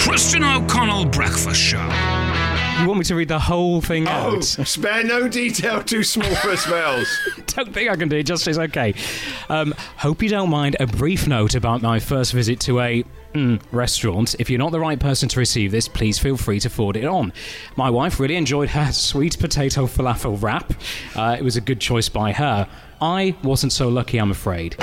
Christian O'Connell Breakfast Show. You want me to read the whole thing Oh, out? spare no detail too small for spells. Don't think I can do it justice. Okay. Hope you don't mind a brief note about my first visit to a restaurant. If you're not the right person to receive this, please feel free to forward it on. My wife really enjoyed her sweet potato falafel wrap. It was a good choice by her. I wasn't so lucky, I'm afraid.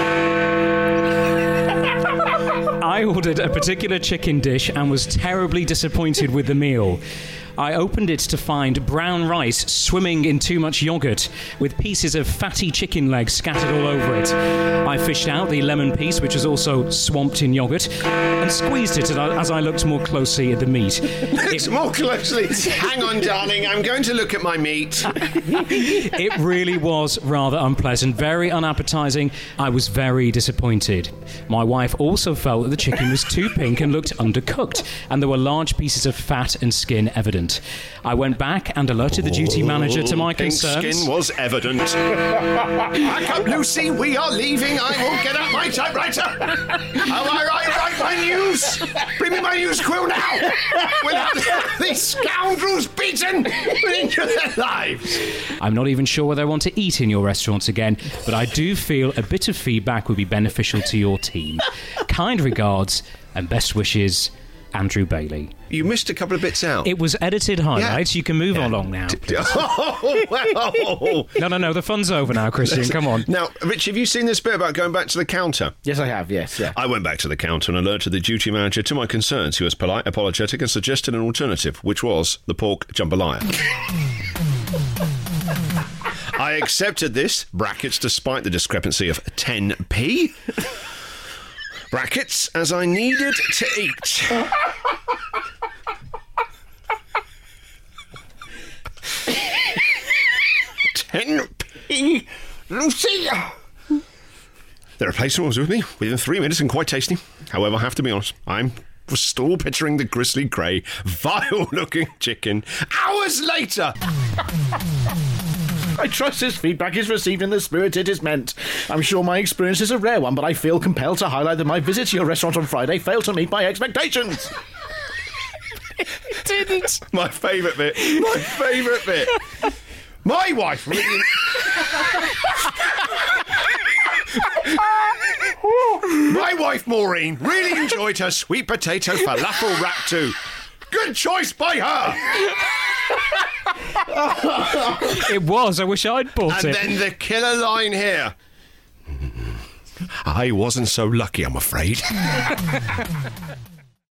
I ordered a particular chicken dish and was terribly disappointed with the meal. I opened it to find brown rice swimming in too much yogurt with pieces of fatty chicken legs scattered all over it. I fished out the lemon piece, which was also swamped in yogurt, and squeezed it as I looked more closely at the meat. More closely. Hang on, darling. I'm going to look at my meat. It really was rather unpleasant, very unappetizing. I was very disappointed. My wife also felt that the chicken was too pink and looked undercooked, and there were large pieces of fat and skin evident. I went back and alerted the duty manager to my Pink concerns. skin was evident. Back up, Lucy. We are leaving. I will get out my typewriter. I write my news. Bring me my news quill now. Without these scoundrels beaten into their lives. I'm not even sure whether I want to eat in your restaurants again, but I do feel a bit of feedback would be beneficial to your team. Kind regards and best wishes, Andrew Bailey. You missed a couple of bits out. It was edited highlights. You can move along now. Oh, well. No, the fun's over now, Christian. Come on. Now, Rich, have you seen this bit about going back to the counter? Yes, I have, yes, yeah. I went back to the counter and alerted the duty manager to my concerns. He was polite, apologetic, and suggested an alternative, which was the pork jambalaya. I accepted this, brackets, despite the discrepancy of 10p. Brackets, as I needed to eat. £10p, Lucy. The replacement was with me within 3 minutes and quite tasty. However, I have to be honest, I was still picturing the grisly grey, vile-looking chicken hours later. I trust this feedback is received in the spirit it is meant. I'm sure my experience is a rare one, but I feel compelled to highlight that my visit to your restaurant on Friday failed to meet my expectations. It didn't. My favourite bit. My wife really... My wife, Maureen, really enjoyed her sweet potato falafel wrap too. Good choice by her. It was. I wish I'd bought it. And then the killer line here. I wasn't so lucky, I'm afraid.